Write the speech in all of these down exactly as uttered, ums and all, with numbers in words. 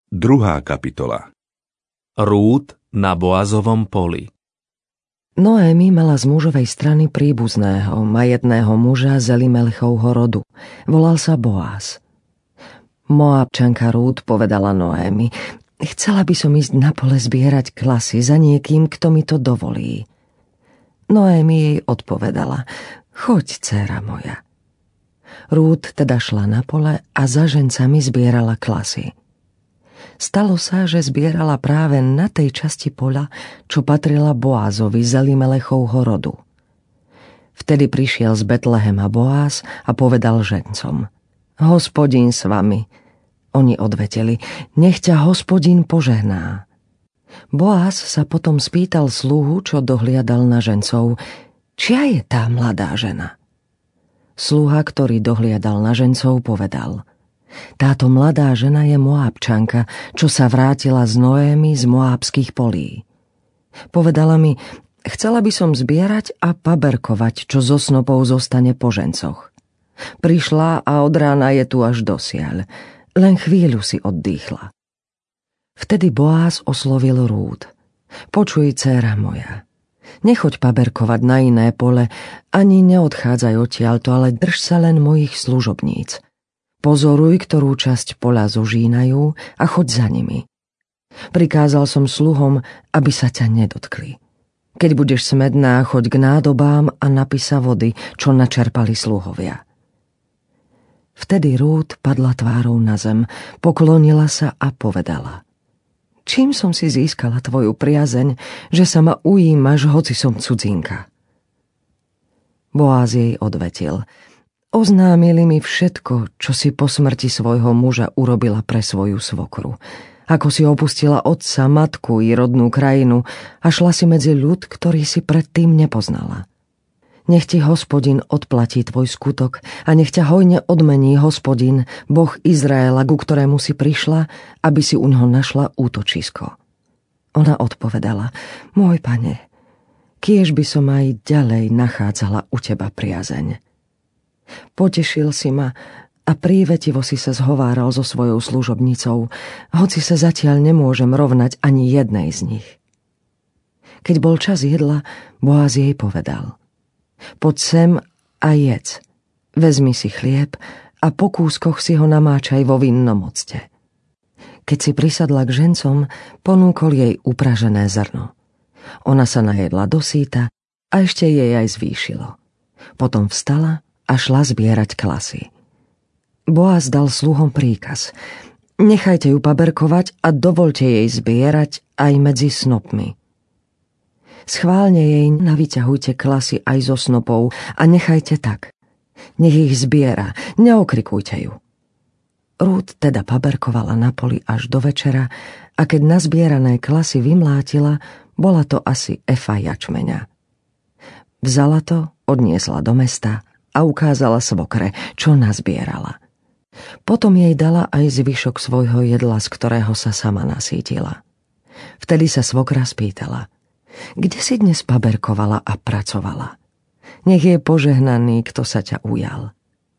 Druhá kapitola. Rút na Boazovom poli. Noémi mala z mužovej strany príbuzného, majetného muža z Elimelechovho rodu. Volal sa Boaz. Moabčanka Rút povedala Noémi: chcela by som ísť na pole zbierať klasy za niekým, kto mi to dovolí. Noémi jej odpovedala: choď, dcéra moja. Rút teda šla na pole a za žencami zbierala klasy. Stalo sa, že zbierala práve na tej časti poľa, čo patrila Boázovi z Elimelechovho rodu. Vtedy prišiel z Betlehema Boáz a povedal žencom: Hospodín s vami. Oni odveteli: nech ťa Hospodín požehná. Boáz sa potom spýtal sluhu, čo dohliadal na žencov: čia je tá mladá žena? Sluha, ktorý dohliadal na žencov, povedal: táto mladá žena je Moabčanka, čo sa vrátila z Noémi z moábskych polí. Povedala mi: chcela by som zbierať a paberkovať, čo zo snopov zostane po žencoch. Prišla a od rána je tu až dosiaľ. Len chvíľu si oddýchla. Vtedy Boáz oslovil Rút: počuj, dcéra moja, nechoď paberkovať na iné pole, ani neodchádzaj odtiaľto, ale drž sa len mojich služobníc. Pozoruj, ktorú časť poľa zožínajú a choď za nimi. Prikázal som sluhom, aby sa ťa nedotkli. Keď budeš smedná, choď k nádobám a napij sa vody, čo načerpali sluhovia. Vtedy Rút padla tvárou na zem, poklonila sa a povedala: čím som si získala tvoju priazeň, že sa ma ujímaš, hoci som cudzinka? Boáz jej odvetil: oznámili mi všetko, čo si po smrti svojho muža urobila pre svoju svokru. Ako si opustila otca, matku i rodnú krajinu a šla si medzi ľud, ktorý si predtým nepoznala. Nech ti Hospodin odplatí tvoj skutok a nech ťa hojne odmení Hospodin, Boh Izraela, ku ktorému si prišla, aby si u ňoho našla útočisko. Ona odpovedala: môj pane, kiež by som aj ďalej nachádzala u teba priazeň. Potešil si ma a prívetivo si sa zhováral so svojou služobnicou, hoci sa zatiaľ nemôžem rovnať ani jednej z nich. Keď bol čas jedla, Boáz jej povedal: poď sem a jedz, vezmi si chlieb a po kúskoch si ho namáčaj vo vinnom octe. Keď si prisadla k žencom, ponúkol jej upražené zrno. Ona sa najedla dosýta a ešte jej aj zvýšilo. Potom vstala a šla zbierať klasy. Boáz dal sluhom príkaz: nechajte ju paberkovať a dovolte jej zbierať aj medzi snopmi. Schválne jej navyťahujte klasy aj zo snopov a nechajte tak. Nech ich zbiera, neokrikujte ju. Rút teda paberkovala na poli až do večera a keď nazbierané klasy vymlátila, bola to asi efa jačmeňa. Vzala to, odniesla do mesta a ukázala svokre, čo nazbierala. Potom jej dala aj zvyšok svojho jedla, z ktorého sa sama nasýtila. Vtedy sa svokra spýtala: kde si dnes paberkovala a pracovala? Nech je požehnaný, kto sa ťa ujal.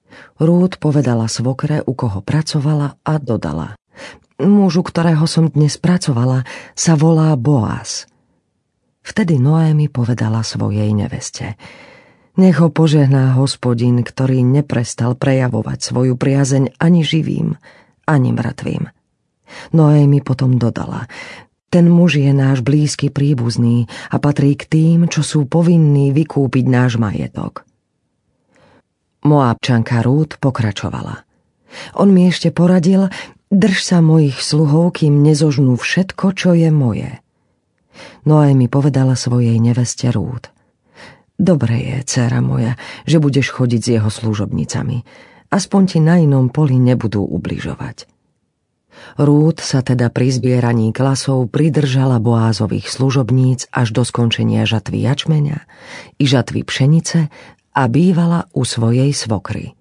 Rút povedala svokre, u koho pracovala, a dodala: mužu, ktorého som dnes pracovala, sa volá Boáz. Vtedy Noémi povedala svojej neveste: nech ho požehná Hospodin, ktorý neprestal prejavovať svoju priazeň ani živým, ani mŕtvým. Noémi potom dodala: ten muž je náš blízky príbuzný a patrí k tým, čo sú povinní vykúpiť náš majetok. Moabčanka Rút pokračovala: on mi ešte poradil, drž sa mojich sluhov, kým nezožnú všetko, čo je moje. Noémi povedala svojej neveste Rút: dobre je, dcéra moja, že budeš chodiť s jeho služobnicami. Aspoň ti na inom poli nebudú ubližovať. Rút sa teda pri zbieraní klasov pridržala Boázových služobníc až do skončenia žatvy jačmeňa i žatvy pšenice a bývala u svojej svokry.